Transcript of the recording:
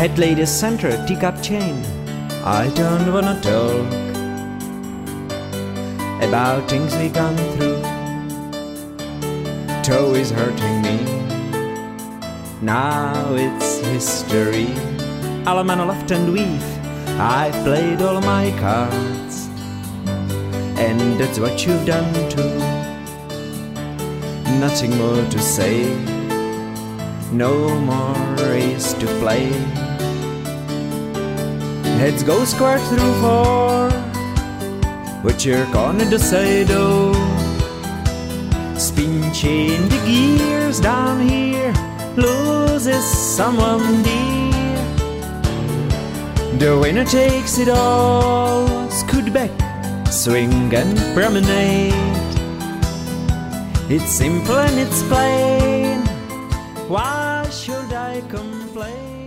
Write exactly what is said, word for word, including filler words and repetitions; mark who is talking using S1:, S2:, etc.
S1: Head lady center, teacup chain. I don't wanna talk about things we gone through. Toe is hurting me, now it's history. Alle men left and weave, I've played all my cards, and that's what you've done too. Nothing more to say, no more race to play. Heads go square through four, what you're gonna say though? Spin chain the gears down here, loses someone dear. The winner takes it all, scoot back, swing and promenade. It's simple and it's plain, why should I complain?